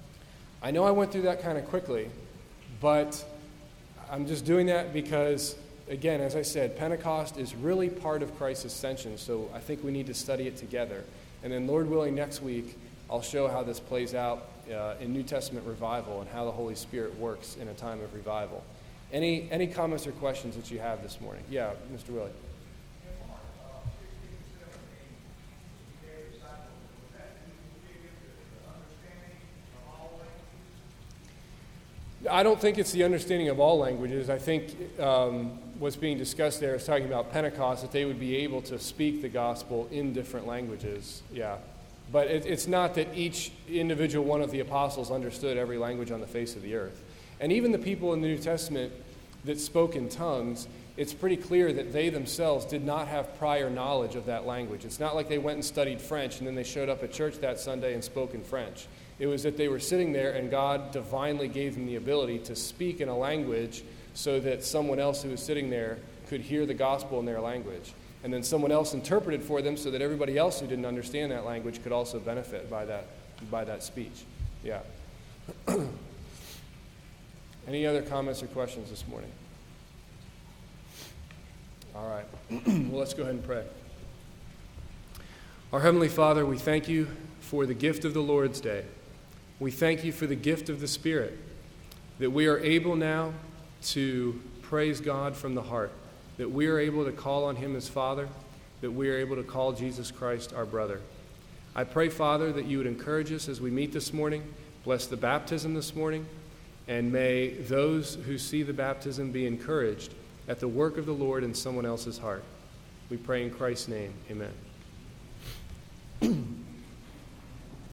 S1: I know I went through that kind of quickly, but I'm just doing that because, again, as I said, Pentecost is really part of Christ's ascension, so I think we need to study it together. And then, Lord willing, next week, I'll show how this plays out in New Testament revival and how the Holy Spirit works in a time of revival. Any comments or questions that you have this morning? Yeah, Mr. Willie. I don't think it's the understanding of all languages. I think what's being discussed there is talking about Pentecost, that they would be able to speak the gospel in different languages. Yeah. But it's not that each individual one of the apostles understood every language on the face of the earth. And even the people in the New Testament that spoke in tongues, it's pretty clear that they themselves did not have prior knowledge of that language. It's not like they went and studied French and then they showed up at church that Sunday and spoke in French. It was that they were sitting there and God divinely gave them the ability to speak in a language so that someone else who was sitting there could hear the gospel in their language. And then someone else interpreted for them so that everybody else who didn't understand that language could also benefit by that speech. Yeah. Any other comments or questions this morning? All right. Well, let's go ahead and pray. Our Heavenly Father, we thank you for the gift of the Lord's Day. We thank you for the gift of the Spirit, that we are able now to praise God from the heart, that we are able to call on Him as Father, that we are able to call Jesus Christ our brother. I pray, Father, that you would encourage us as we meet this morning, bless the baptism this morning, and may those who see the baptism be encouraged at the work of the Lord in someone else's heart. We pray in Christ's name. Amen.